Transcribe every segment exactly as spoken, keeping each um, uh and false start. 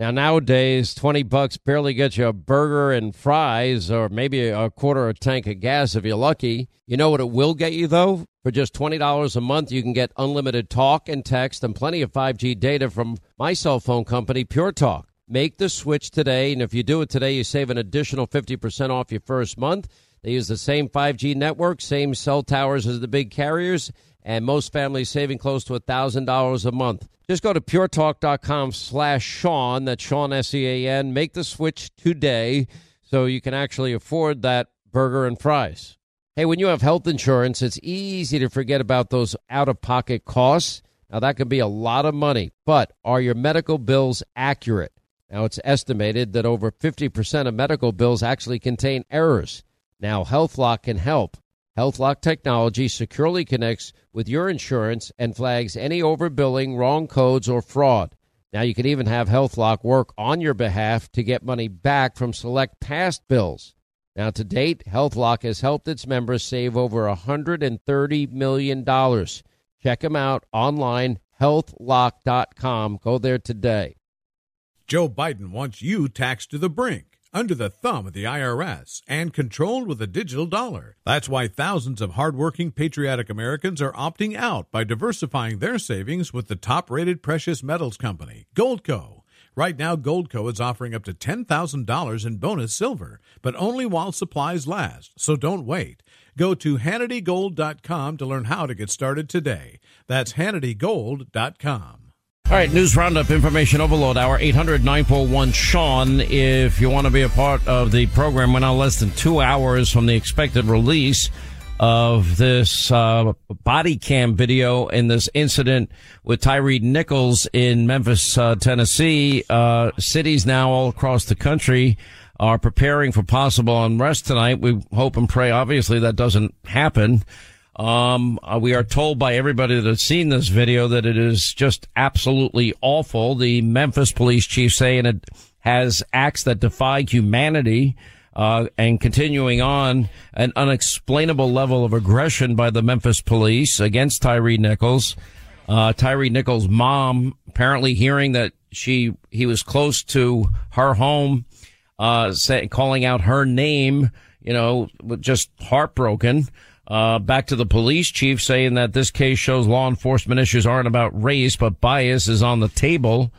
Now, nowadays, twenty bucks barely gets you a burger and fries or maybe a quarter of a tank of gas if you're lucky. You know what it will get you, though? For just twenty dollars a month, you can get unlimited talk and text and plenty of five G data from my cell phone company, Pure Talk. Make the switch today, and if you do it today, you save an additional fifty percent off your first month. They use the same five G network, same cell towers as the big carriers, and most families saving close to one thousand dollars a month. Just go to puretalk.com slash Sean, that's Sean, S E A N. Make the switch today so you can actually afford that burger and fries. Hey, when you have health insurance, it's easy to forget about those out-of-pocket costs. Now, that can be a lot of money, but are your medical bills accurate? Now, it's estimated that over fifty percent of medical bills actually contain errors. Now, HealthLock can help. HealthLock technology securely connects with your insurance and flags any overbilling, wrong codes, or fraud. Now, you can even have HealthLock work on your behalf to get money back from select past bills. Now, to date, HealthLock has helped its members save over one hundred thirty million dollars. Check them out online, health lock dot com. Go there today. Joe Biden wants you taxed to the brink, under the thumb of the I R S, and controlled with a digital dollar. That's why thousands of hardworking, patriotic Americans are opting out by diversifying their savings with the top-rated precious metals company, Goldco. Right now, Goldco is offering up to ten thousand dollars in bonus silver, but only while supplies last, so don't wait. Go to Hannity Gold dot com to learn how to get started today. That's Hannity Gold dot com. All right, News Roundup, Information Overload Hour, eight hundred nine four one Sean. If you want to be a part of the program, we're now less than two hours from the expected release of this uh, body cam video in this incident with Tyre Nichols in Memphis, uh, Tennessee. Uh, cities now all across the country are preparing for possible unrest tonight. We hope and pray, obviously, that doesn't happen. Um, uh, we are told by everybody that has seen this video that it is just absolutely awful. The Memphis police chief saying it has acts that defy humanity, uh, and continuing on an unexplainable level of aggression by the Memphis police against Tyre Nichols. Uh, Tyre Nichols' mom apparently hearing that she, he was close to her home, uh, say, calling out her name, you know, just heartbroken. Uh, back to the police chief saying that this case shows law enforcement issues aren't about race, but bias is on the table.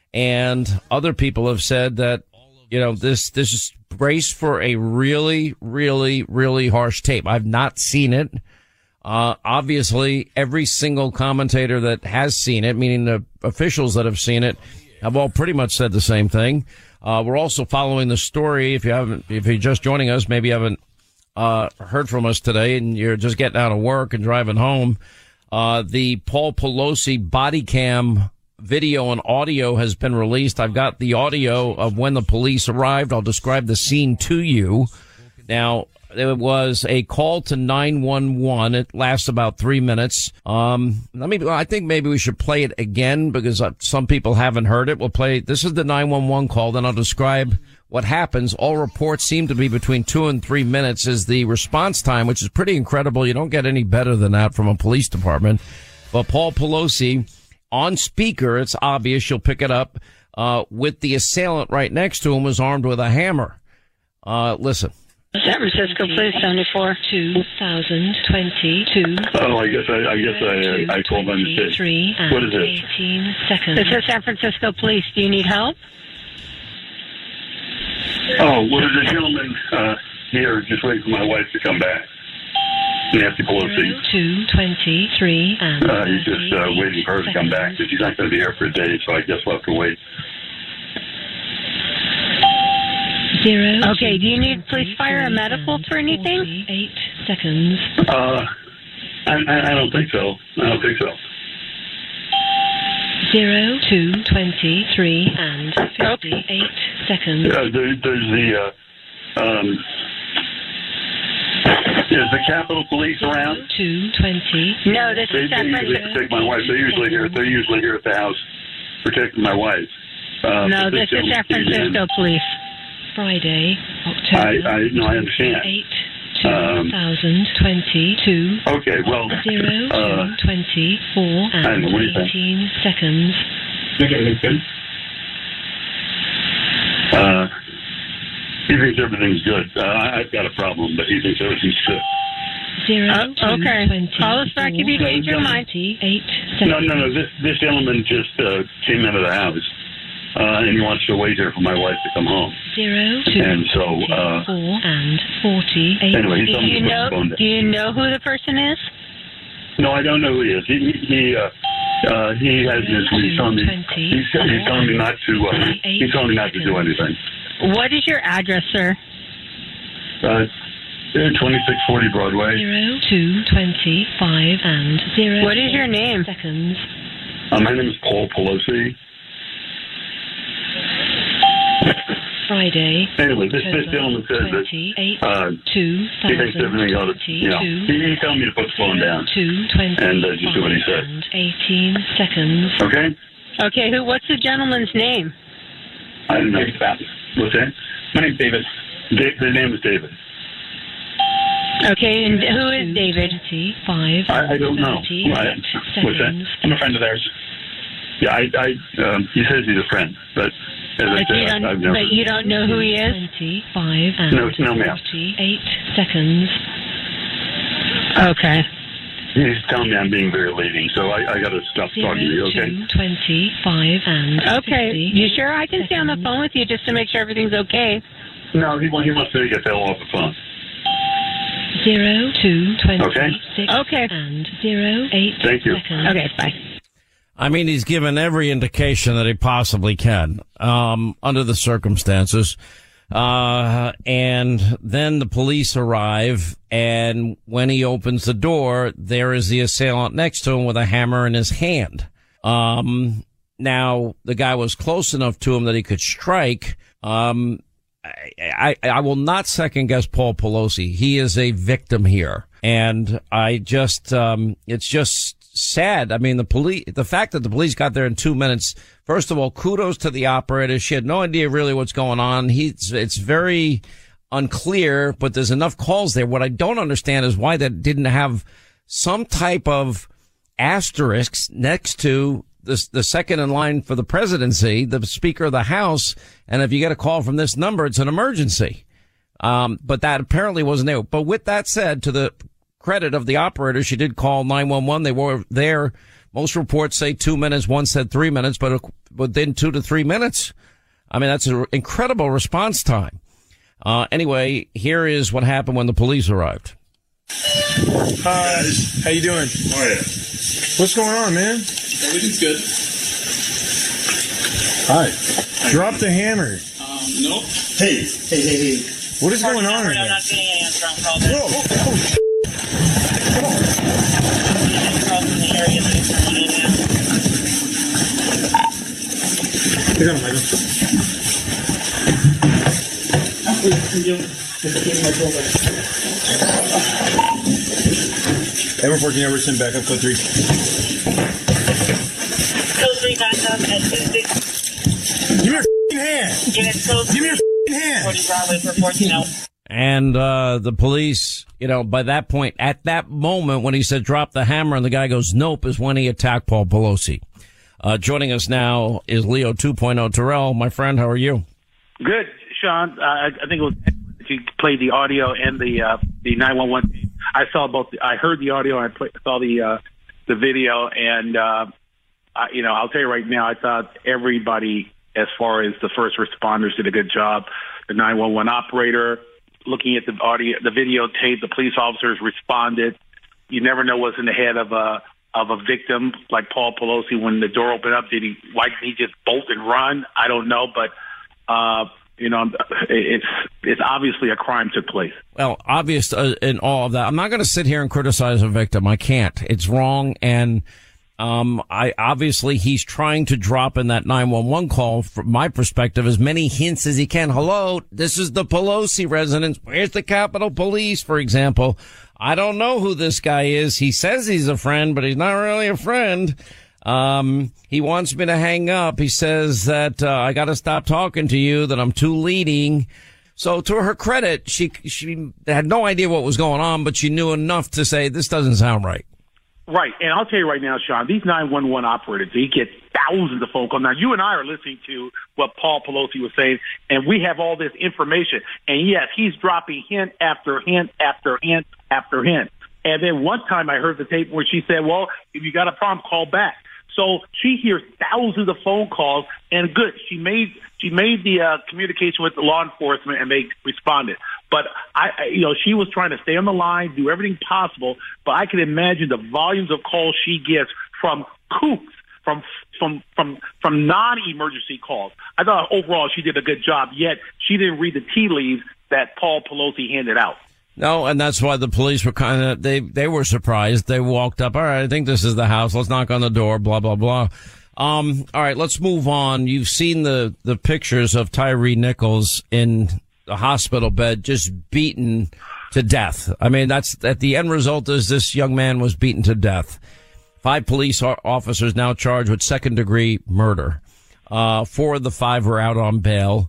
And other people have said that, you know, this, this is braced for a really, really, really harsh tape. I've not seen it. Uh, obviously every single commentator that has seen it, meaning the officials that have seen it, have all pretty much said the same thing. Uh, we're also following the story. If you haven't, if you're just joining us, maybe you haven't Uh, heard from us today and you're just getting out of work and driving home. Uh, the Paul Pelosi body cam video and audio has been released. I've got the audio of when the police arrived. I'll describe the scene to you. Now, there was a call to nine one one. It lasts about three minutes. Um, let me, I think maybe we should play it again because uh, some people haven't heard it. We'll play, this is the nine one one call. Then I'll describe what happens. All reports seem to be between two and three minutes is the response time, which is pretty incredible. You don't get any better than that from a police department. But Paul Pelosi on speaker, it's obvious, you'll pick it up, uh, with the assailant right next to him was armed with a hammer. Uh, listen. San Francisco Police, seventy-four. two thousand twenty-two. Oh, I guess I, I guess I, I told them to say, what is it? eighteen seconds. This is San Francisco Police. Do you need help? Oh, well, there's a gentleman uh, here just waiting for my wife to come back. Nancy Pelosi. two twenty-three and uh, he's just uh, waiting for her to come back because she's not going to be here for a day, so I guess we'll have to wait. Zero. Okay, do you need police, fire, or medical for anything? Eight seconds. Uh, I, I, I don't think so. I don't think so. Zero, two, twenty-three, and fifty-eight seconds. Uh, there, there's the, uh, um, is the Capitol Police around? Two, twenty. No, this They, is they San usually Francisco. protect my wife. They're usually here. They're usually here at the house protecting my wife. Uh, No, but this is San gentleman came in. Francisco Police. Friday, October. I, I, no, I understand. Eight, Um, two thousand twenty-two. Okay, well, Zero, uh, two, twenty-four, I don't and know, what do you think? eighteen seconds. Uh, he thinks everything's good. Uh, I've got a problem, but he thinks everything's good. Zero, Uh, two, okay. twenty, Call us back if you four, change your mind. Eight, No, seconds. no, no. This this gentleman just uh, came into the house, uh, and he wants to wait here for my wife to come home. Zero, two, And so, uh, four, and forty-eight. Anyway, he's Do on you the know? phone down. Do you know who the person is? No, I don't know who he is. He he he, uh, uh, he has this. He's telling me. He's, he's telling me not to. Uh, he's telling me not to do anything. What is your address, sir? Uh, twenty-six forty Broadway. Zero, two, twenty-five, and zero. What is your name? Seconds. Uh, my name is Paul Pelosi. Friday. Anyway, this this October gentleman says that twenty-eight, uh, two he thinks thousand everything ought to. You know, twenty-two. he, he's telling me to put the phone down. Two twenty And, uh, just do what he said. and eighteen seconds. Okay. Okay, who? What's the gentleman's name? I don't know. What's that? My name's David. Da- the name is David. Okay, and who is David? Five. I, I don't know. I, what's that? I'm a friend of theirs. Yeah, I, I um, he says he's a friend, but as I But you said, don't. I've never. But you don't know who he is. Twenty-five and No, no, ma'am. forty-eight seconds. Okay. He's telling me I'm being very leading, so I, I got to stop talking to you. Zero, Okay. two, twenty-five and Okay. fifty. You sure I can stay on the phone with you just to make sure everything's okay? No, he, he wants to get the hell off the phone. Zero, two, twenty-six Okay. and zero, eight Thank you. seconds. Okay, bye. I mean, he's given every indication that he possibly can, um, under the circumstances. Uh, and then the police arrive, and when he opens the door, there is the assailant next to him with a hammer in his hand. Um, now, the guy was close enough to him that he could strike. Um, I, I, I will not second guess Paul Pelosi. He is a victim here. And I just, um, it's just sad. I mean, the police, the fact that the police got there in two minutes, first of all, kudos to the operator. She had no idea really what's going on. He's, it's very unclear, but there's enough calls there. What I don't understand is why that didn't have some type of asterisks next to the, the second in line for the presidency, the Speaker of the House. And if you get a call from this number, it's an emergency. Um, but that apparently wasn't there. But with that said, to the credit of the operator, she did call nine one one. They were there. Most reports say two minutes. One said three minutes, but within two to three minutes. I mean, that's an incredible response time. Uh, anyway, here is what happened when the police arrived. Hi, how you doing? Oh, yeah. What's going on, man? Everything's good. Hi. Drop the hammer. Um, no. Hey, hey, hey, hey. What is going on right I'm now? not getting an answer on call. Whoa, oh, oh, sh- Come on. Get on, Michael. Ever fourteen ever send back up code three. Code three backup at two six. Give me your f***ing hand. Unit code Give me your f***ing hand. forty Broadway for fourteen hours. And, uh, the police, you know, by that point, at that moment when he said drop the hammer and the guy goes nope is when he attacked Paul Pelosi. Uh, joining us now is Leo two point oh. Terrell, my friend, how are you? Good, Sean. Uh, I I think it was excellent that you played the audio and the uh, the nine one one. I saw both. I heard the audio and I play, saw the uh, the video. And uh, I, you know, I'll tell you right now, I thought everybody, as far as the first responders, did a good job. The nine one one operator, looking at the audio, the videotape, the police officers responded. You never know what's in the head of a of a victim like Paul Pelosi. When the door opened up, did he? Why didn't he just bolt and run? I don't know, but. Uh, you know, it's it's obviously a crime took place. Well, obvious uh, in all of that. I'm not going to sit here and criticize a victim. I can't. It's wrong. And, um, I obviously he's trying to drop in that nine one one call from my perspective as many hints as he can. Hello, this is the Pelosi residence. Where's the Capitol Police, for example? I don't know who this guy is. He says he's a friend, but he's not really a friend. Um, he wants me to hang up. He says that, uh, I got to stop talking to you, that I'm too leading. So to her credit, she, she had no idea what was going on, but she knew enough to say, this doesn't sound right. Right. And I'll tell you right now, Sean, these nine one one operators, they get thousands of phone calls. Now, you and I are listening to what Paul Pelosi was saying, and we have all this information. And, yes, he's dropping hint after hint after hint after hint. And then one time I heard the tape where she said, well, if you got a problem, call back. So she hears thousands of phone calls, and good, she made she made the uh, communication with the law enforcement, and they responded. But I, I, you know, she was trying to stay on the line, do everything possible. But I can imagine the volumes of calls she gets from kooks, from from from from non-emergency calls. I thought overall she did a good job. Yet she didn't read the tea leaves that Paul Pelosi handed out. No, and that's why the police were kind of, they, they were surprised. They walked up, all right, I think this is the house. Let's knock on the door, blah, blah, blah. Um, all right, let's move on. You've seen the, the pictures of Tyree Nichols in the hospital bed, just beaten to death. I mean, that's, at the end result is this young man was beaten to death. Five police officers now charged with second degree murder. Uh, four of the five were out on bail.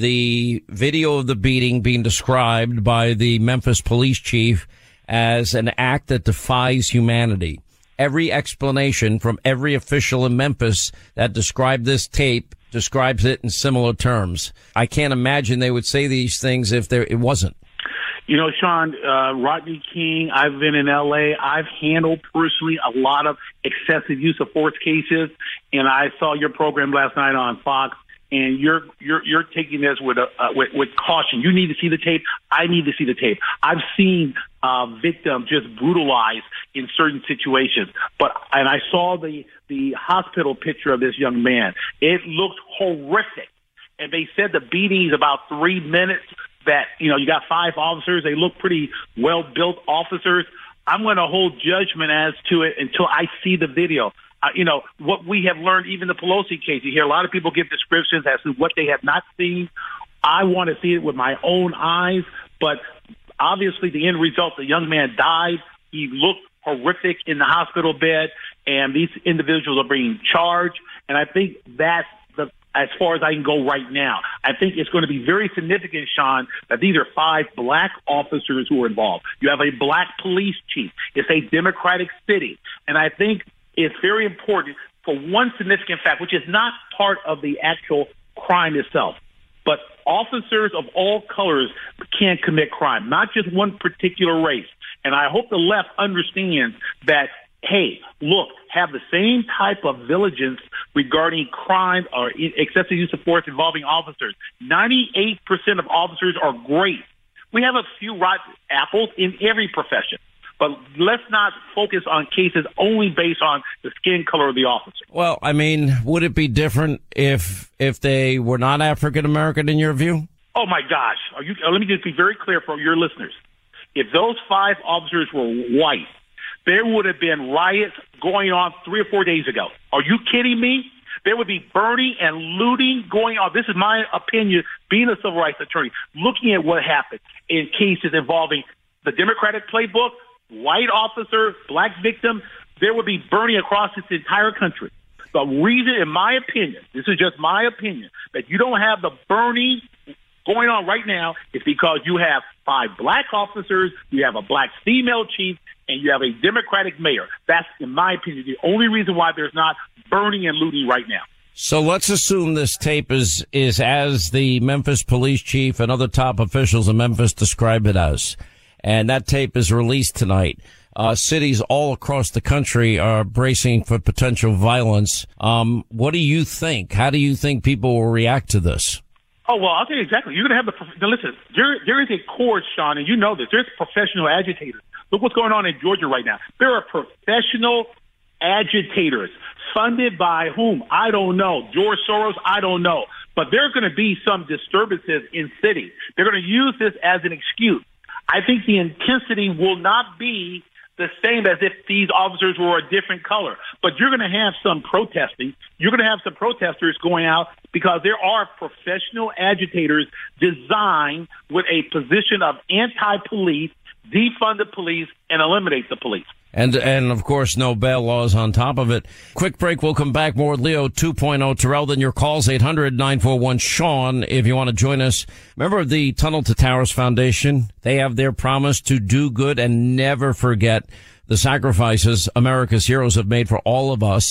The video of the beating being described by the Memphis police chief as an act that defies humanity. Every explanation from every official in Memphis that described this tape describes it in similar terms. I can't imagine they would say these things if there it wasn't. You know, Sean, uh, Rodney King, I've been in L A. I've handled personally a lot of excessive use of force cases, and I saw your program last night on Fox. And you're you're you're taking this with a uh, with, with caution. You need to see the tape. I need to see the tape. I've seen uh, victims just brutalized in certain situations, but and I saw the the hospital picture of this young man. It looked horrific, and they said the beating is about three minutes. That you know you got five officers. They look pretty well built officers. I'm going to hold judgment as to it until I see the video. Uh, you know, what we have learned, even the Pelosi case, you hear a lot of people give descriptions as to what they have not seen. I want to see it with my own eyes, but obviously the end result, the young man died. He looked horrific in the hospital bed, and these individuals are being charged. And I think that's the, as far as I can go right now. I think it's going to be very significant, Sean, that these are five black officers who are involved. You have a black police chief. It's a Democratic city. And I think it's very important for one significant fact, which is not part of the actual crime itself. But officers of all colors can commit crime, not just one particular race. And I hope the left understands that, hey, look, have the same type of vigilance regarding crime or excessive use of force involving officers. ninety-eight percent of officers are great. We have a few rotten apples in every profession. But let's not focus on cases only based on the skin color of the officer. Well, I mean, would it be different if if they were not African American in your view? Oh my gosh! Are you? Let me just be very clear for your listeners. If those five officers were white, there would have been riots going on three or four days ago. Are you kidding me? There would be burning and looting going on. This is my opinion, being a civil rights attorney, looking at what happened in cases involving the Democratic playbook, white officer, black victim. There would be burning across this entire country. The reason, in my opinion, this is just my opinion, that you don't have the burning going on right now is because you have five black officers, you have a black female chief, and you have a Democratic mayor. That's, in my opinion, the only reason why there's not burning and looting right now. So let's assume this tape is, is as the Memphis police chief and other top officials in Memphis describe it as. And that tape is released tonight. Uh, cities all across the country are bracing for potential violence. Um, what do you think? How do you think people will react to this? Oh, well, I'll tell you exactly. You're going to have the, now listen, there, there is a chord, Sean, and you know this. There's professional agitators. Look what's going on in Georgia right now. There are professional agitators funded by whom? I don't know. George Soros? I don't know. But there are going to be some disturbances in cities. They're going to use this as an excuse. I think the intensity will not be the same as if these officers were a different color. But you're going to have some protesting. You're going to have some protesters going out because there are professional agitators designed with a position of anti-police, defund the police, and eliminate the police. And, and of course, no bail laws on top of it. Quick break. We'll come back. More Leo two point oh. Terrell, then your calls, eight hundred, nine four one, Sean, if you want to join us. Remember the Tunnel to Towers Foundation? They have their promise to do good and never forget the sacrifices America's heroes have made for all of us.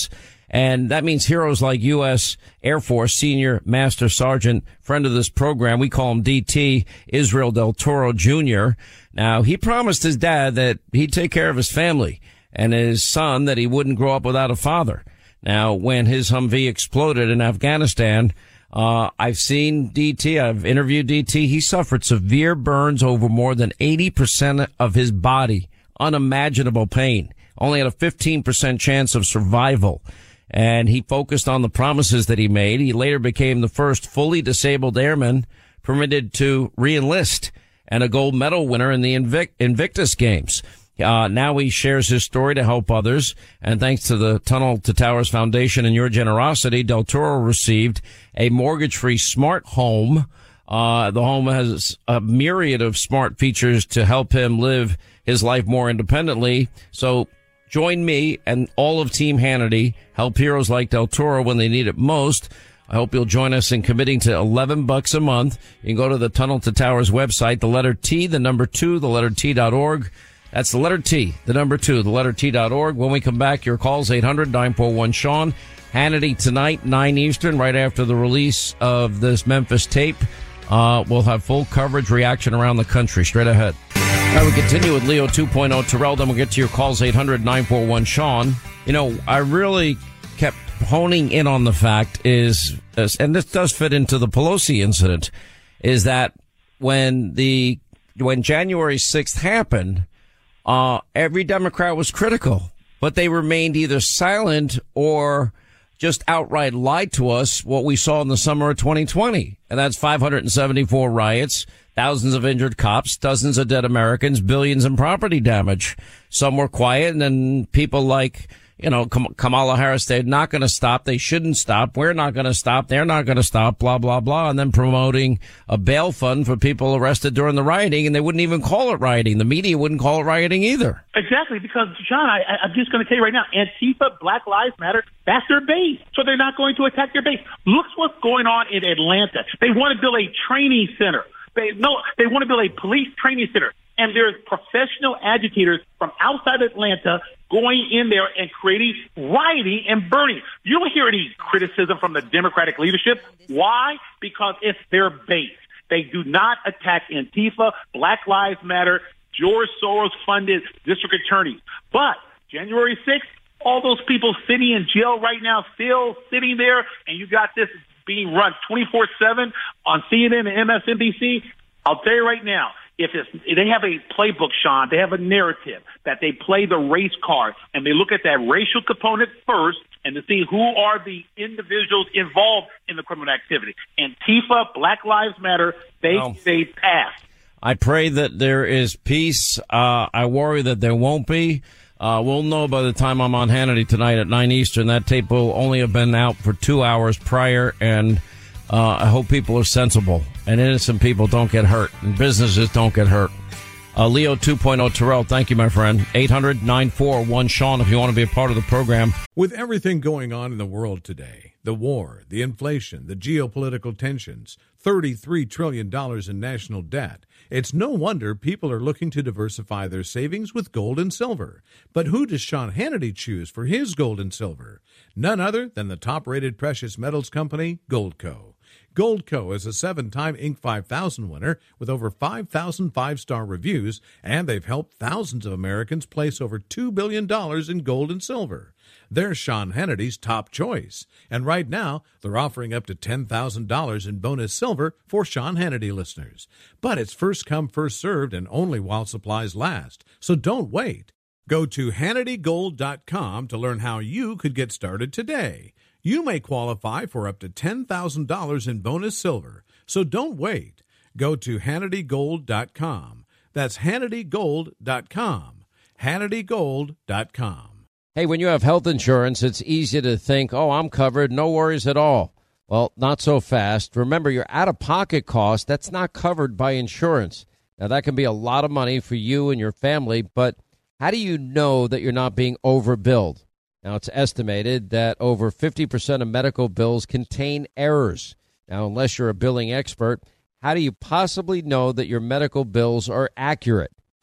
And that means heroes like U S Air Force Senior Master Sergeant, friend of this program, we call him D T, Israel Del Toro Junior Now, he promised his dad that he'd take care of his family and his son, that he wouldn't grow up without a father. Now, when his Humvee exploded in Afghanistan, uh, I've seen D T, I've interviewed D T. He suffered severe burns over more than eighty percent of his body, unimaginable pain, only had a fifteen percent chance of survival. And he focused on the promises that he made. He later became the first fully disabled airman permitted to re-enlist and a gold medal winner in the Invic- Invictus Games. Uh, now he shares his story to help others. And thanks to the Tunnel to Towers Foundation and your generosity, Del Toro received a mortgage-free smart home. Uh, the home has a myriad of smart features to help him live his life more independently. So join me and all of Team Hannity. Help heroes like Del Toro when they need it most. I hope you'll join us in committing to eleven bucks a month. You can go to the Tunnel to Towers website, the letter T, the number two, the letter T dot org. That's the letter T, the number two, the letter T dot org. When we come back, your calls, eight hundred nine four one Sean. Hannity tonight, nine Eastern, right after the release of this Memphis tape. Uh, we'll have full coverage, reaction around the country. Straight ahead. Now we continue with Leo two point oh Terrell. Then we'll get to your calls, eight hundred nine four one Sean. You know, I really kept honing in on the fact is, and this does fit into the Pelosi incident, is that when the, when January sixth happened, uh, every Democrat was critical, but they remained either silent or just outright lied to us what we saw in the summer of twenty twenty. And that's five hundred seventy-four riots, thousands of injured cops, dozens of dead Americans, billions in property damage. Some were quiet, and then people like, you know, Kamala Harris, they're not going to stop. They shouldn't stop. We're not going to stop. They're not going to stop, blah, blah, blah. And then promoting a bail fund for people arrested during the rioting, and they wouldn't even call it rioting. The media wouldn't call it rioting either. Exactly, because, John, I, I'm just going to tell you right now, Antifa, Black Lives Matter, that's their base. So they're not going to attack their base. Look what's going on in Atlanta. They want to build a training center. They no, they want to build a police training center. And there's professional agitators from outside Atlanta going in there and creating rioting and burning. You don't hear any criticism from the Democratic leadership. Why? Because it's their base. They do not attack Antifa, Black Lives Matter, George Soros-funded district attorneys. But January sixth, all those people sitting in jail right now, still sitting there, and you got this being run twenty-four seven on C N N and M S N B C. I'll tell you right now, if it's, they have a playbook, Sean, they have a narrative that they play the race card, and they look at that racial component first and to see who are the individuals involved in the criminal activity. Antifa, Black Lives Matter, they well, they pass. I pray that there is peace. Uh, I worry that there won't be. Uh, we'll know by the time I'm on Hannity tonight at nine Eastern. That tape will only have been out for two hours prior, and uh, I hope people are sensible and innocent people don't get hurt and businesses don't get hurt. Uh, Leo two point oh Terrell, thank you, my friend. eight hundred nine four one Sean if you want to be a part of the program. With everything going on in the world today, the war, the inflation, the geopolitical tensions, thirty-three trillion dollars in national debt, it's no wonder people are looking to diversify their savings with gold and silver. But who does Sean Hannity choose for his gold and silver? None other than the top-rated precious metals company, Goldco. Goldco is a seven-time Inc five thousand winner with over five thousand five-star reviews, and they've helped thousands of Americans place over two billion dollars in gold and silver. They're Sean Hannity's top choice, and right now they're offering up to ten thousand dollars in bonus silver for Sean Hannity listeners. But it's first come, first served, and only while supplies last, so don't wait. Go to Hannity Gold dot com to learn how you could get started today. You may qualify for up to ten thousand dollars in bonus silver, so don't wait. Go to Hannity Gold dot com. That's Hannity Gold dot com. Hannity Gold dot com. Hey, when you have health insurance, it's easy to think, oh, I'm covered, no worries at all. Well, not so fast. Remember, your out-of-pocket cost, that's not covered by insurance. Now, that can be a lot of money for you and your family, but how do you know that you're not being overbilled? Now, it's estimated that over fifty percent of medical bills contain errors. Now, unless you're a billing expert, how do you possibly know that your medical bills are accurate?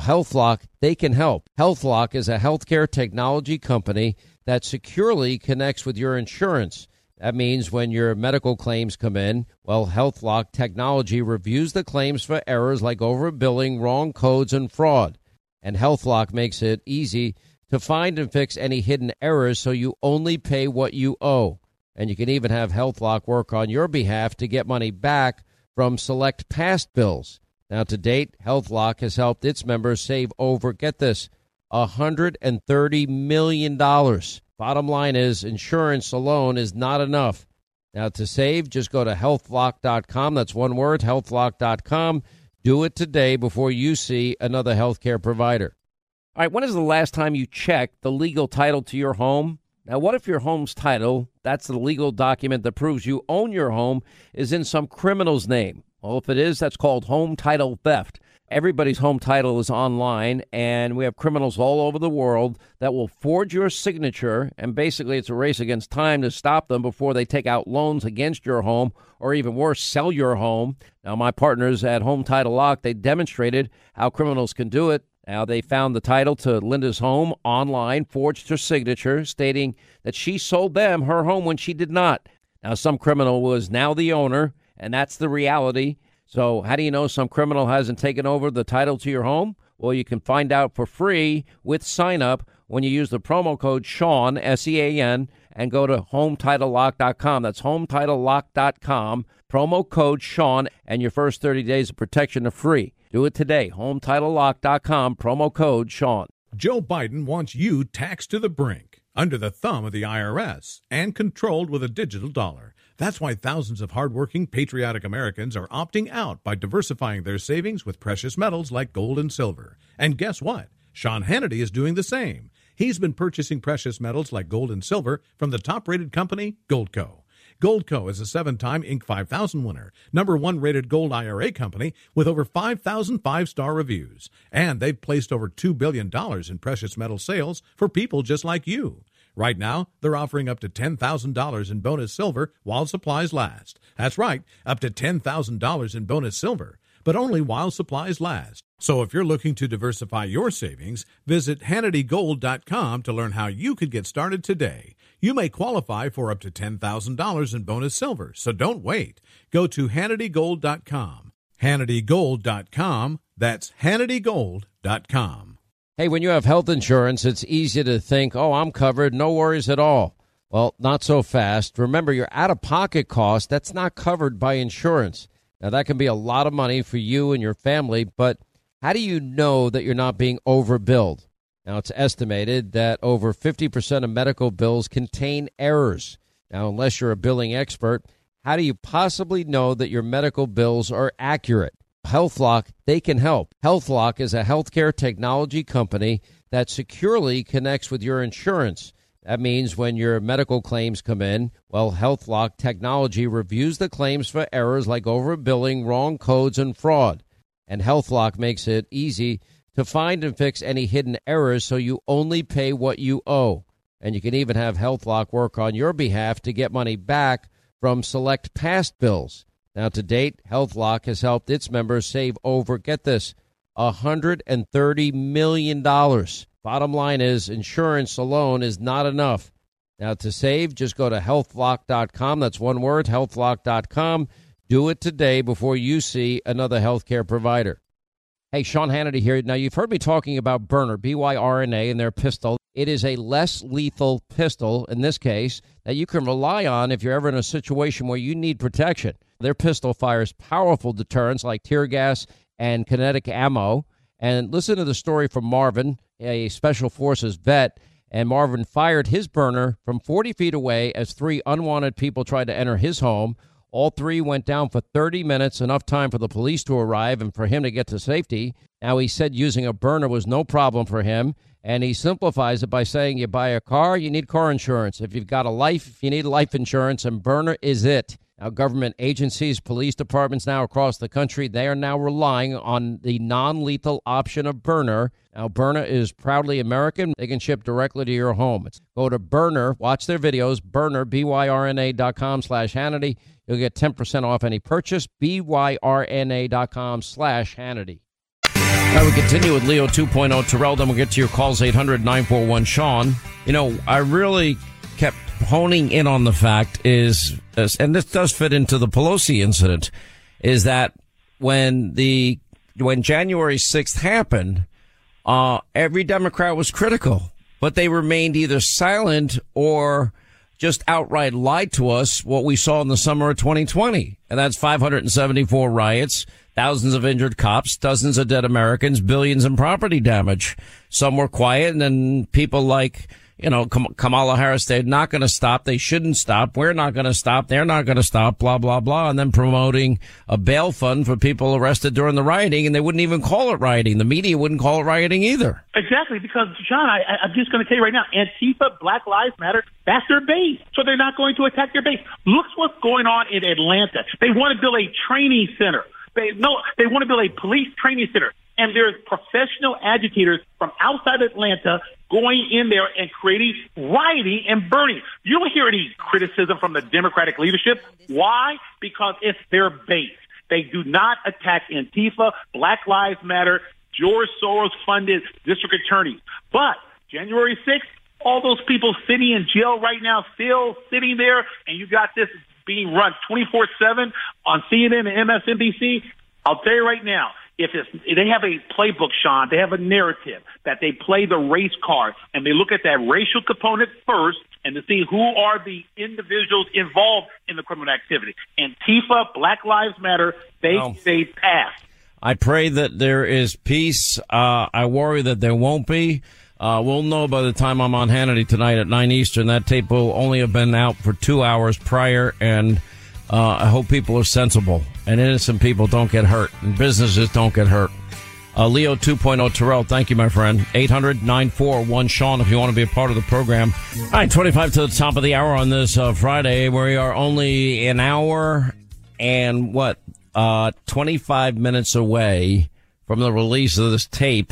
HealthLock, they can help. HealthLock is a healthcare technology company that securely connects with your insurance. That means when your medical claims come in, well, HealthLock technology reviews the claims for errors like overbilling, wrong codes, and fraud. And HealthLock makes it easy to find and fix any hidden errors so you only pay what you owe. And you can even have HealthLock work on your behalf to get money back from select past bills. Now, to date, HealthLock has helped its members save over, get this, one hundred thirty million dollars. Bottom line is, insurance alone is not enough. Now, to save, just go to health lock dot com. That's one word, health lock dot com. Do it today before you see another healthcare provider. All right, when is the last time you checked the legal title to your home? Now, what if your home's title, that's the legal document that proves you own your home, is in some criminal's name? Well, if it is, that's called home title theft. Everybody's home title is online, and we have criminals all over the world that will forge your signature, and basically it's a race against time to stop them before they take out loans against your home, or even worse, sell your home. Now, my partners at Home Title Lock, they demonstrated how criminals can do it. Now, they found the title to Linda's home online, forged her signature, stating that she sold them her home when she did not. Now, some criminal was now the owner, and that's the reality. So how do you know some criminal hasn't taken over the title to your home? Well, you can find out for free with sign up when you use the promo code Sean, S E A N, and go to home title lock dot com. That's home title lock dot com, promo code Sean, and your first thirty days of protection are free. Do it today, home title lock dot com, promo code Sean. Joe Biden wants you taxed to the brink, under the thumb of the I R S, and controlled with a digital dollar. That's why thousands of hardworking, patriotic Americans are opting out by diversifying their savings with precious metals like gold and silver. And guess what? Sean Hannity is doing the same. He's been purchasing precious metals like gold and silver from the top-rated company, Goldco. Goldco is a seven-time Inc five thousand winner, number one rated gold I R A company with over five thousand five-star reviews. And they've placed over two billion dollars in precious metal sales for people just like you. Right now, they're offering up to ten thousand dollars in bonus silver while supplies last. That's right, up to ten thousand dollars in bonus silver, but only while supplies last. So if you're looking to diversify your savings, visit Hannity Gold dot com to learn how you could get started today. You may qualify for up to ten thousand dollars in bonus silver, so don't wait. Go to Hannity Gold dot com. Hannity Gold dot com. That's Hannity Gold dot com. Hey, when you have health insurance, it's easy to think, oh, I'm covered, no worries at all. Well, not so fast. Remember, your out-of-pocket cost, that's not covered by insurance. Now, that can be a lot of money for you and your family, but how do you know that you're not being overbilled? Now, it's estimated that over fifty percent of medical bills contain errors. Now, unless you're a billing expert, how do you possibly know that your medical bills are accurate? HealthLock, they can help. HealthLock is a healthcare technology company that securely connects with your insurance. That means when your medical claims come in, well, HealthLock technology reviews the claims for errors like overbilling, wrong codes, and fraud. And HealthLock makes it easy to find and fix any hidden errors so you only pay what you owe. And you can even have HealthLock work on your behalf to get money back from select past bills. Now, to date, HealthLock has helped its members save over, get this, one hundred thirty million dollars. Bottom line is, insurance alone is not enough. Now, to save, just go to health lock dot com. That's one word, health lock dot com. Do it today before you see another healthcare provider. Hey, Sean Hannity here. Now, you've heard me talking about Byrna, B Y R N A, and their pistol. It is a less lethal pistol, in this case, that you can rely on if you're ever in a situation where you need protection. Their pistol fires powerful deterrents like tear gas and kinetic ammo. And listen to the story from Marvin, a Special Forces vet. And Marvin fired his Byrna from forty feet away as three unwanted people tried to enter his home. All three went down for thirty minutes, enough time for the police to arrive and for him to get to safety. Now, he said using a Byrna was no problem for him, and he simplifies it by saying you buy a car, you need car insurance. If you've got a life, you need life insurance, and Byrna is it. Now, government agencies, police departments now across the country, they are now relying on the non-lethal option of Byrna. Now, Byrna is proudly American. They can ship directly to your home. Go to Byrna, watch their videos, Byrna, B Y R N A dot com slash Hannity. You'll get ten percent off any purchase, B Y R N A dot com slash Hannity. Now we continue with Leo two point oh. Terrell, then we'll get to your calls, eight hundred nine four one Sean. You know, I really kept honing in on the fact is, and this does fit into the Pelosi incident, is that when the, when January sixth happened, uh, every Democrat was critical, but they remained either silent or just outright lied to us what we saw in the summer of twenty twenty. And that's five hundred seventy-four riots, thousands of injured cops, dozens of dead Americans, billions in property damage. Some were quiet, and then people like, you know, Kamala Harris, they're not going to stop. They shouldn't stop. We're not going to stop. They're not going to stop, blah, blah, blah. And then promoting a bail fund for people arrested during the rioting, and they wouldn't even call it rioting. The media wouldn't call it rioting either. Exactly, because, John, I, I'm just going to tell you right now, Antifa, Black Lives Matter, that's their base. So they're not going to attack their base. Look what's going on in Atlanta. They want to build a training center. They no, they want to build a police training center. And there's professional agitators from outside Atlanta going in there and creating rioting and burning. You don't hear any criticism from the Democratic leadership. Why? Because it's their base. They do not attack Antifa, Black Lives Matter, George Soros-funded district attorneys. But January sixth, all those people sitting in jail right now, still sitting there, and you got this being run twenty-four seven on C N N and M S N B C. I'll tell you right now, if it's, they have a playbook, Sean, they have a narrative that they play the race card, and they look at that racial component first and to see who are the individuals involved in the criminal activity. Antifa, Black Lives Matter, they Wow. they pass. I pray that there is peace. Uh, I worry that there won't be. Uh, we'll know by the time I'm on Hannity tonight at nine Eastern. That tape will only have been out for two hours prior, and uh, I hope people are sensible and innocent people don't get hurt and businesses don't get hurt. Uh, Leo two point oh, Terrell, thank you, my friend. eight hundred nine four one Sean if you want to be a part of the program. All right, twenty-five to the top of the hour on this uh, Friday. We are only an hour and what, uh, twenty-five minutes away from the release of this tape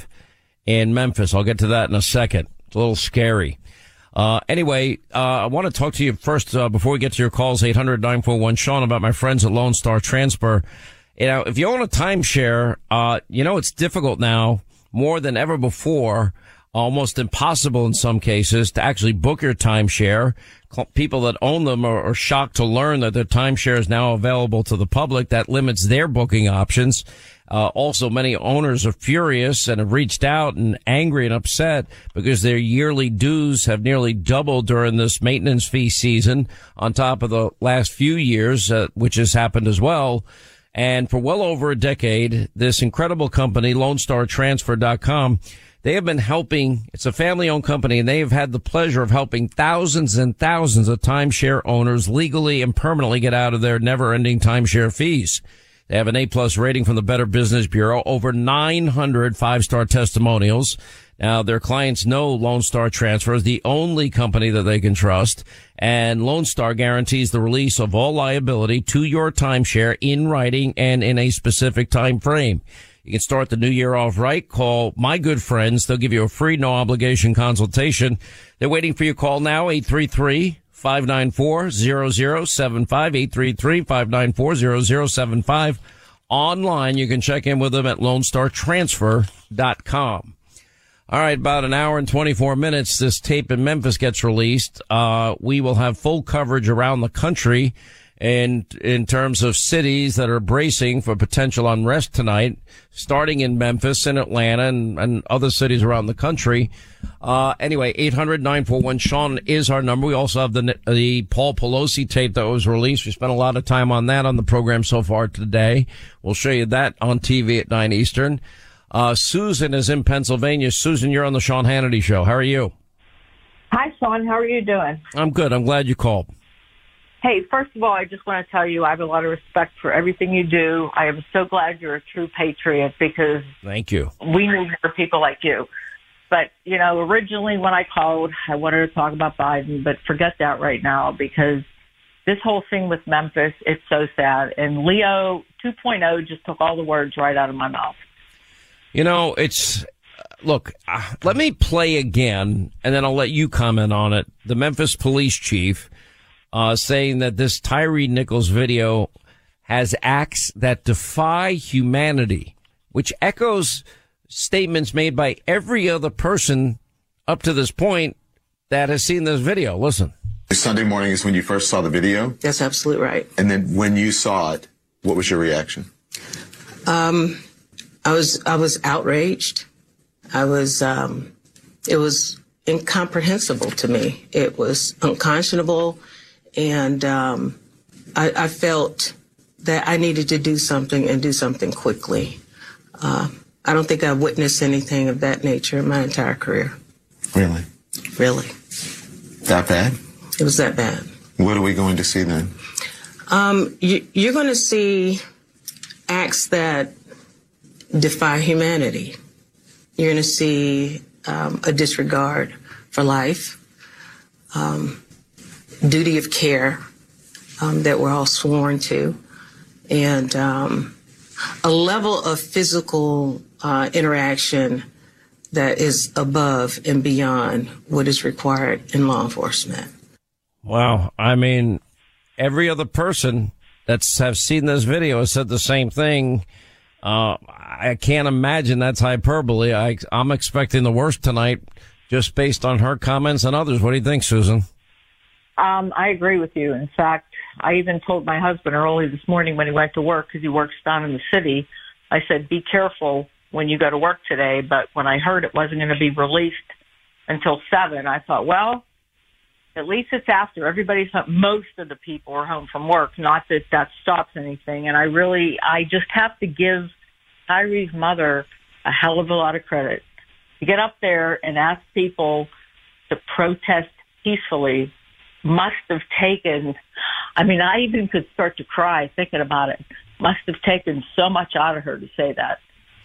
in Memphis. I'll get to that in a second. It's a little scary. Uh, anyway, uh, I want to talk to you first, uh, before we get to your calls, eight hundred nine four one Sean, about my friends at Lone Star Transfer. You know, if you own a timeshare, uh, you know, it's difficult now more than ever before, almost impossible in some cases to actually book your timeshare. People that own them are, are shocked to learn that their timeshare is now available to the public. That limits their booking options. Uh, also, many owners are furious and have reached out and angry and upset because their yearly dues have nearly doubled during this maintenance fee season on top of the last few years, uh, which has happened as well. And for well over a decade, this incredible company, Lone Star Transfer dot com, they have been helping, it's a family-owned company, and they have had the pleasure of helping thousands and thousands of timeshare owners legally and permanently get out of their never-ending timeshare fees. They have an A-plus rating from the Better Business Bureau, over nine hundred five-star testimonials. Now, their clients know Lone Star Transfer is the only company that they can trust, and Lone Star guarantees the release of all liability to your timeshare in writing and in a specific time frame. You can start the new year off right. Call my good friends. They'll give you a free, no-obligation consultation. They're waiting for your call now, eight three three, five nine four, zero zero seven five, eight three three, five nine four, zero zero seven five. Online, you can check in with them at Lone Star Transfer dot com. All right, about an hour and twenty-four minutes, this tape in Memphis gets released. Uh, we will have full coverage around the country in, in terms of cities that are bracing for potential unrest tonight, starting in Memphis and Atlanta and, and other cities around the country. Uh, anyway, eight hundred nine four one Sean is our number. We also have the, the Paul Pelosi tape that was released. We spent a lot of time on that on the program so far today. We'll show you that on T V at nine Eastern. Uh, Susan is in Pennsylvania. Susan, you're on the Sean Hannity Show. How are you? Hi, Sean. How are you doing? I'm good. I'm glad you called. Hey, first of all, I just want to tell you I have a lot of respect for everything you do. I am so glad you're a true patriot because Thank you. we need more people like you. But, you know, originally when I called, I wanted to talk about Biden, but forget that right now because this whole thing with Memphis, it's so sad. And Leo two point oh just took all the words right out of my mouth. You know, it's, look, uh, let me play again, and then I'll let you comment on it. The Memphis police chief uh saying that this Tyree Nichols video has acts that defy humanity, which echoes statements made by every other person up to this point that has seen this video. Listen. Sunday morning is when you first saw the video? That's absolutely right. And then when you saw it, what was your reaction? Um, I was, I was outraged. I was, um, it was incomprehensible to me. It was unconscionable. And, um, I, I felt that I needed to do something and do something quickly. Uh, I don't think I've witnessed anything of that nature in my entire career. Really? Really. That bad? It was that bad. What are we going to see then? Um, you, you're going to see acts that defy humanity. You're going to see um, a disregard for life, um, duty of care um, that we're all sworn to, and um, a level of physical uh, interaction that is above and beyond what is required in law enforcement. Wow. I mean, every other person that's have seen this video has said the same thing. Uh, I can't imagine that's hyperbole. I, I'm expecting the worst tonight just based on her comments and others. What do you think, Susan? Um, I agree with you. In fact, I even told my husband early this morning when he went to work, because he works down in the city, I said, be careful when you go to work today. But when I heard it wasn't going to be released until seven, I thought, well, at least it's after everybody's home. Most of the people are home from work. Not that that stops anything. And I really, I just have to give Tyree's mother a hell of a lot of credit. To get up there and ask people to protest peacefully must have taken, I mean, I even could start to cry thinking about it. Must have taken so much out of her to say that.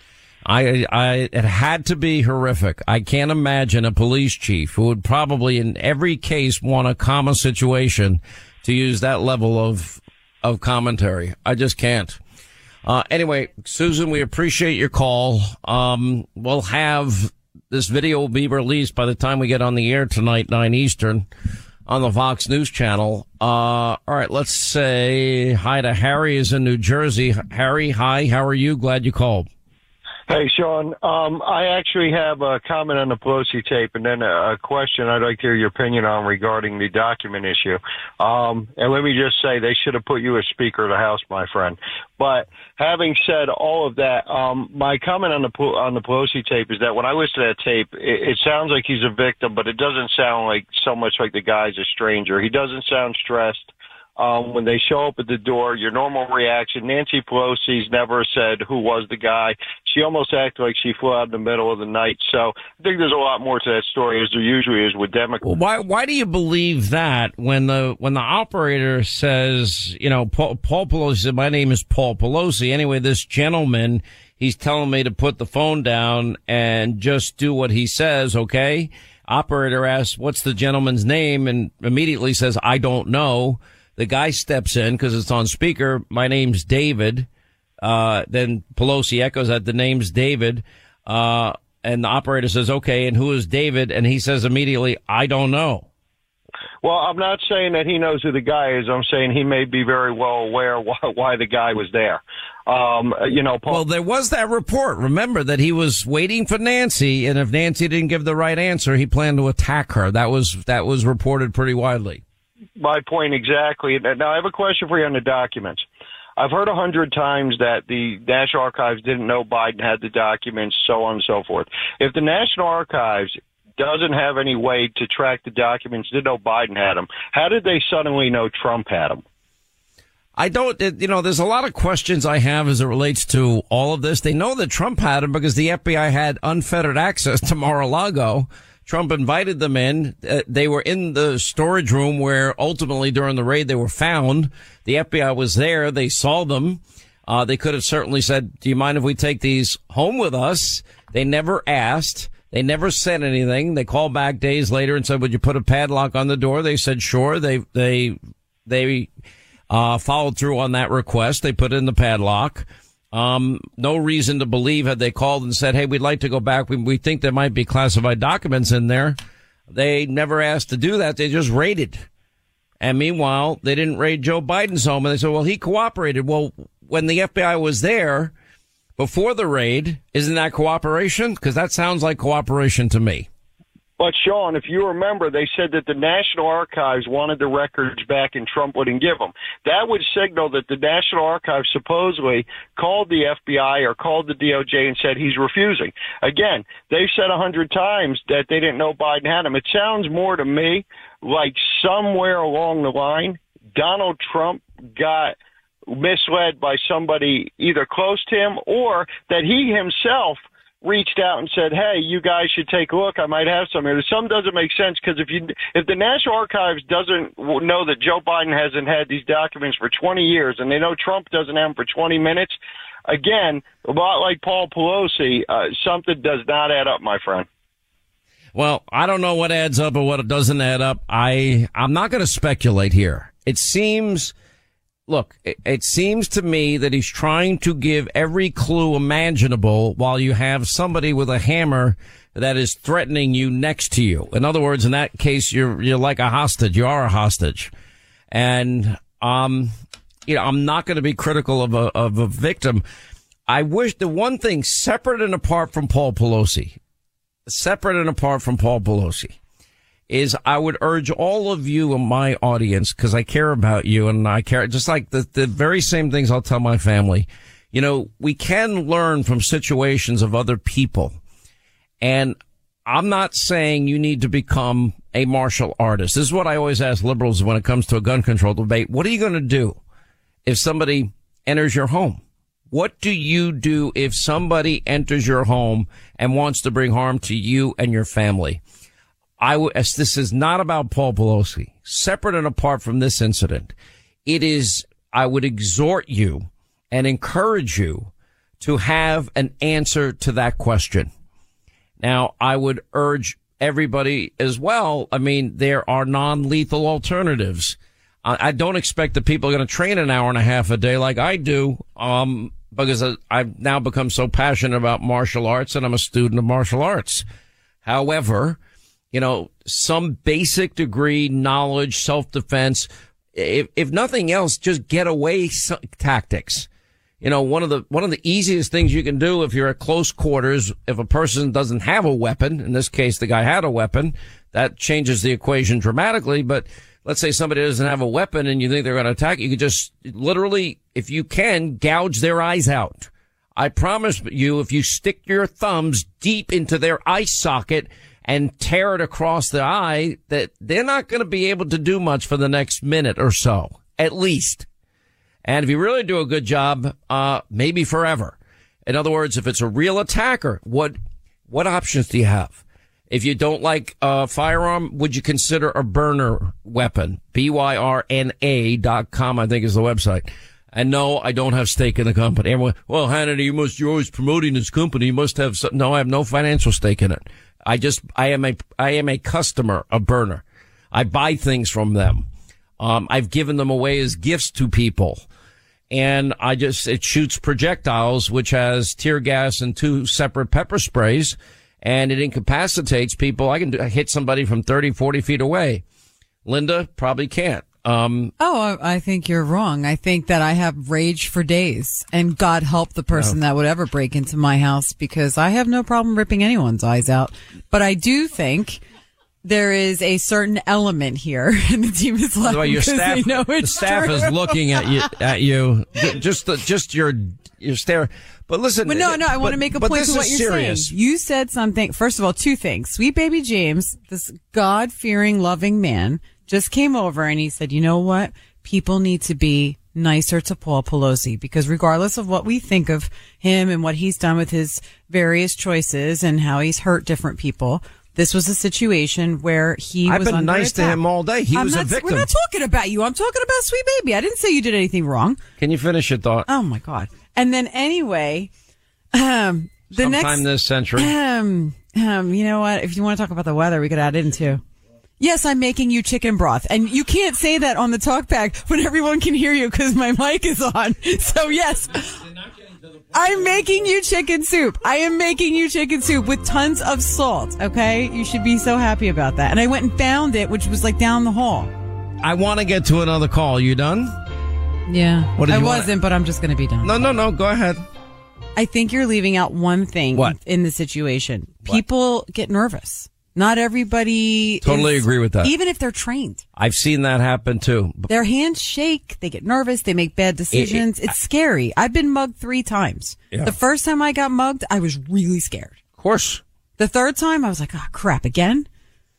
I, I, it had to be horrific. I can't imagine a police chief who would probably in every case want a common situation to use that level of, of commentary. I just can't. Uh, anyway, Susan, we appreciate your call. Um, we'll have this video will be released by the time we get on the air tonight, nine Eastern on the Fox News channel. Uh, all right. Let's say hi to Harry is in New Jersey. Harry, hi. How are you? Glad you called. Hey, Sean. Um, I actually have a comment on the Pelosi tape and then a, a question I'd like to hear your opinion on regarding the document issue. Um, and let me just say they should have put you as Speaker of the House, my friend. But having said all of that, um, my comment on the on the Pelosi tape is that when I listen to that tape, it, it sounds like he's a victim, but it doesn't sound like so much like the guy's a stranger. He doesn't sound stressed. Um, when they show up at the door, your normal reaction, Nancy Pelosi's never said who was the guy. She almost acted like she flew out in the middle of the night. So I think there's a lot more to that story, as there usually is with Democrats. Well, why, why do you believe that when the, when the operator says, you know, Paul, Paul Pelosi said, my name is Paul Pelosi. Anyway, this gentleman, he's telling me to put the phone down and just do what he says. Okay. Operator asks, what's the gentleman's name? And immediately says, I don't know. The guy steps in because it's on speaker. My name's David. Uh, then Pelosi echoes that the name's David. Uh, and the operator says, okay, and who is David? And he says immediately, I don't know. Well, I'm not saying that he knows who the guy is. I'm saying he may be very well aware why, why the guy was there. Um, you know, Paul. Well, there was that report. Remember that he was waiting for Nancy, and if Nancy didn't give the right answer, he planned to attack her. That was, that was reported pretty widely. My point exactly. Now, I have a question for you on the documents. I've heard a hundred times that the National Archives didn't know Biden had the documents, so on and so forth. If the National Archives doesn't have any way to track the documents, didn't know Biden had them, how did they suddenly know Trump had them? I don't, you know, there's a lot of questions I have as it relates to all of this. They know that Trump had them because the F B I had unfettered access to Mar-a-Lago. Trump invited them in. Uh, they were in the storage room where ultimately during the raid they were found. The F B I was there. They saw them. Uh, they could have certainly said, do you mind if we take these home with us? They never asked. They never said anything. They called back days later and said, would you put a padlock on the door? They said, sure. They, they, they, uh, followed through on that request. They put in the padlock. Um, no reason to believe had they called and said, hey, we'd like to go back. We, we think there might be classified documents in there. They never asked to do that. They just raided. And meanwhile, they didn't raid Joe Biden's home. And they said, well, he cooperated. Well, when the F B I was there, before the raid. Isn't that cooperation? Because that sounds like cooperation to me. But, Sean, if you remember, they said that the National Archives wanted the records back and Trump wouldn't give them. That would signal that the National Archives supposedly called the F B I or called the D O J and said he's refusing. Again, they've said a hundred times that they didn't know Biden had them. It sounds more to me like somewhere along the line, Donald Trump got misled by somebody either close to him or that he himself reached out and said, hey, you guys should take a look. I might have some here. Some doesn't make sense because if you if the National Archives doesn't know that Joe Biden hasn't had these documents for twenty years and they know Trump doesn't have them for twenty minutes, again, a lot like Paul Pelosi, uh, something does not add up, my friend. Well, I don't know what adds up or what doesn't add up. I, I'm not going to speculate here. It seems... Look, it, it seems to me that he's trying to give every clue imaginable while you have somebody with a hammer that is threatening you next to you. In other words, in that case, you're, you're like a hostage. You are a hostage. And, um, you know, I'm not going to be critical of a, of a victim. I wish the one thing separate and apart from Paul Pelosi, separate and apart from Paul Pelosi, is I would urge all of you in my audience, because I care about you and I care, just like the, the very same things I'll tell my family. You know, we can learn from situations of other people. And I'm not saying you need to become a martial artist. This is what I always ask liberals when it comes to a gun control debate. What are you going to do if somebody enters your home? What do you do if somebody enters your home and wants to bring harm to you and your family? I w- this is not about Paul Pelosi. Separate and apart from this incident, it is, I would exhort you and encourage you to have an answer to that question. Now, I would urge everybody as well. I mean, there are non-lethal alternatives. I, I don't expect that people are going to train an hour and a half a day like I do, um, because I, I've now become so passionate about martial arts and I'm a student of martial arts. However, you know, some basic degree knowledge, self-defense, if, if nothing else, just get away tactics. You know, one of the, one of the easiest things you can do if you're at close quarters, if a person doesn't have a weapon, in this case, the guy had a weapon, that changes the equation dramatically. But let's say somebody doesn't have a weapon and you think they're going to attack, you could just literally, if you can, gouge their eyes out. I promise you, if you stick your thumbs deep into their eye socket and tear it across the eye, that they're not going to be able to do much for the next minute or so, at least. And if you really do a good job, uh, maybe forever. In other words, if it's a real attacker, what, what options do you have? If you don't like a firearm, would you consider a burner weapon? B Y R N A dot com, I think is the website. And no, I don't have stake in the company. Everyone, well, Hannity, you must, you're always promoting this company. You must have some. No, I have no financial stake in it. I just, I am a, I am a customer of Burner. I buy things from them. Um, I've given them away as gifts to people. And I just, it shoots projectiles, which has tear gas and two separate pepper sprays, and it incapacitates people. I can do, hit somebody from thirty, forty feet away. Linda probably can't. Um, oh, I think you're wrong. I think that I have rage for days, and God help the person no. that would ever break into my house, because I have no problem ripping anyone's eyes out. But I do think there is a certain element here, and the team is laughing because staff, they know it's the staff true. is looking at you, at you, just the, just your your stare. But listen, but no, no, I want to make a point to what you're serious. saying. You said something. First of all, two things. Sweet baby James, this God-fearing, loving man, just came over and he said, you know what? People need to be nicer to Paul Pelosi, because regardless of what we think of him and what he's done with his various choices and how he's hurt different people, this was a situation where he I've was been under nice attack. to him all day. He I'm was not, a victim. We're not talking about you. I'm talking about Sweet Baby. I didn't say you did anything wrong. Can you finish your thought? Oh, my God. And then anyway, um, the Sometime next... this century. Um, um, you know what? If you want to talk about the weather, we could add it in too. Yes, I'm making you chicken broth. And you can't say that on the talk back when everyone can hear you because my mic is on. So yes, I'm making you chicken soup. I am making you chicken soup with tons of salt. Okay. You should be so happy about that. And I went and found it, which was like down the hall. I want to get to another call. You done? Yeah. What did I you wasn't, wanna... but I'm just going to be done. No, no, no. Go ahead. I think you're leaving out one thing What? in the situation. People get nervous. Not everybody Totally is- agree with that. Even if they're trained. I've seen that happen too. Their hands shake. They get nervous. They make bad decisions. It- it- it's scary. I've been mugged three times. Yeah. The first time I got mugged, I was really scared. Of course. The third time, I was like, oh, crap, again?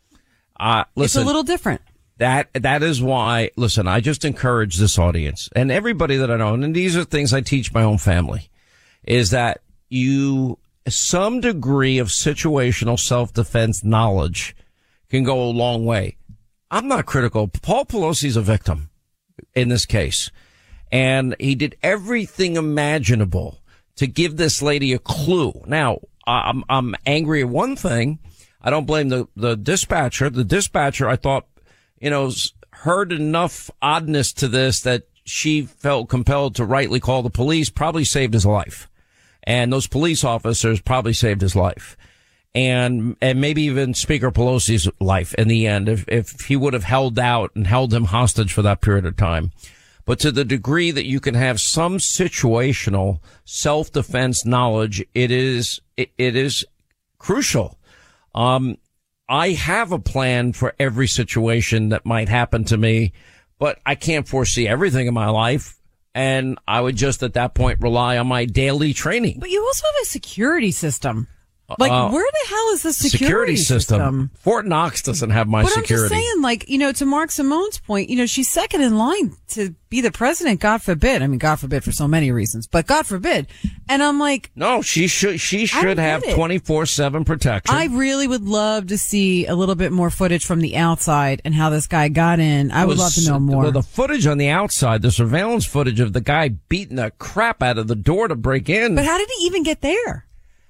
Uh, listen, it's a little different. That that is why. Listen, I just encourage this audience and everybody that I know, and these are things I teach my own family, is that you some degree of situational self-defense knowledge can go a long way. I'm not critical. Paul Pelosi's a victim in this case, and he did everything imaginable to give this lady a clue. Now, I'm I'm angry at one thing. I don't blame the the dispatcher. The dispatcher, I thought, you know, heard enough oddness to this that she felt compelled to rightly call the police, probably saved his life. And those police officers probably saved his life. And, and maybe even Speaker Pelosi's life in the end, if, if he would have held out and held him hostage for that period of time. But to the degree that you can have some situational self-defense knowledge, it is, it, it is crucial. Um, I have a plan for every situation that might happen to me, but I can't foresee everything in my life. And I would just at that point rely on my daily training. But you also have a security system. Like, Uh, where the hell is the security, system. Fort Knox doesn't have my but security. I'm just saying, like, you know, to Mark Simone's point, you know, she's second in line to be the president, God forbid. I mean, God forbid for so many reasons, but God forbid. And I'm like, no, she should, she I should don't have get it. twenty-four seven protection. I really would love to see a little bit more footage from the outside and how this guy got in. I would love to know more. Well, the footage on the outside, the surveillance footage of the guy beating the crap out of the door to break in. But how did he even get there?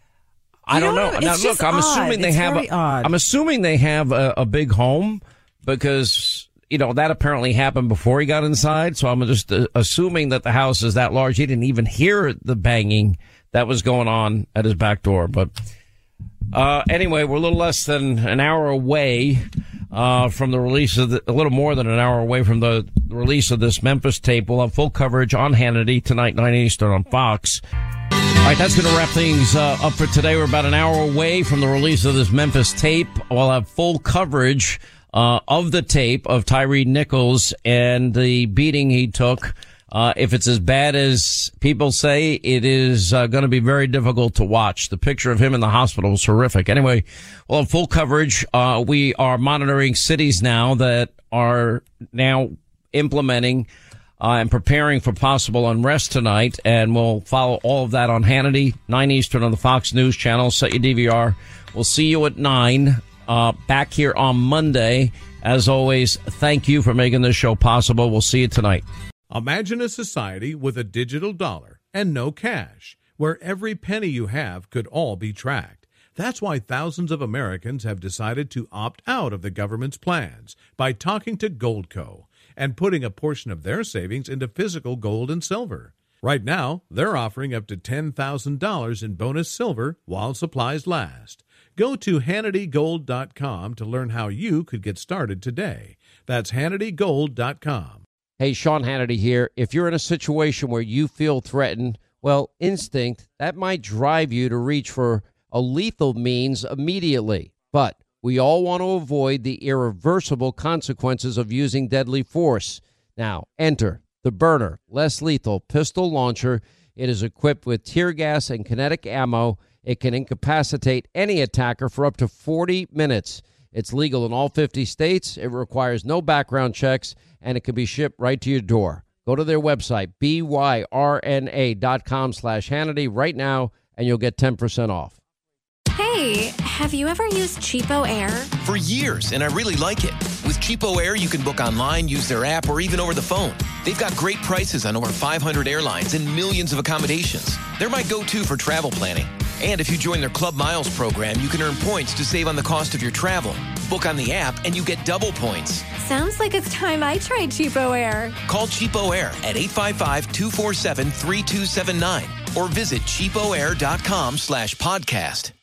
I don't You know. know, Now, it's look, just I'm odd. assuming they It's have. very A, odd. I'm assuming they have a, a big home because you know that apparently happened before he got inside. So I'm just uh, assuming that the house is that large. He didn't even hear the banging that was going on at his back door. But uh anyway, we're a little less than an hour away uh from the release of the, a little more than an hour away from the release of this Memphis tape. We'll have full coverage on Hannity tonight, nine Eastern on Fox. All right, that's going to wrap things uh, up for today. We're about an hour away from the release of this Memphis tape. We'll have full coverage uh, of the tape of Tyree Nichols and the beating he took. Uh, if it's as bad as people say, it is uh, going to be very difficult to watch. The picture of him in the hospital was horrific. Anyway, we'll have full coverage. Uh, we are monitoring cities now that are now implementing Uh, and preparing for possible unrest tonight, and we'll follow all of that on Hannity, nine Eastern on the Fox News Channel. Set your D V R. We'll see you at nine, uh, back here on Monday. As always, thank you for making this show possible. We'll see you tonight. Imagine a society with a digital dollar and no cash, where every penny you have could all be tracked. That's why thousands of Americans have decided to opt out of the government's plans by talking to Goldco and putting a portion of their savings into physical gold and silver. Right now, they're offering up to ten thousand dollars in bonus silver while supplies last. Go to Hannity Gold dot com to learn how you could get started today. That's Hannity Gold dot com. Hey, Sean Hannity here. If you're in a situation where you feel threatened, well, instinct, that might drive you to reach for a lethal means immediately. But we all want to avoid the irreversible consequences of using deadly force. Now, enter the Byrna Less Lethal Pistol Launcher. It is equipped with tear gas and kinetic ammo. It can incapacitate any attacker for up to forty minutes. It's legal in all fifty states. It requires no background checks, and it can be shipped right to your door. Go to their website, B Y R N A dot com slash Hannity right now, and you'll get ten percent off. Hey, have you ever used Cheapo Air? For years, and I really like it. With Cheapo Air, you can book online, use their app, or even over the phone. They've got great prices on over five hundred airlines and millions of accommodations. They're my go-to for travel planning. And if you join their Club Miles program, you can earn points to save on the cost of your travel. Book on the app, and you get double points. Sounds like it's time I tried Cheapo Air. Call Cheapo Air at eight five five, two four seven, three two seven nine or visit cheapo air dot com slash podcast.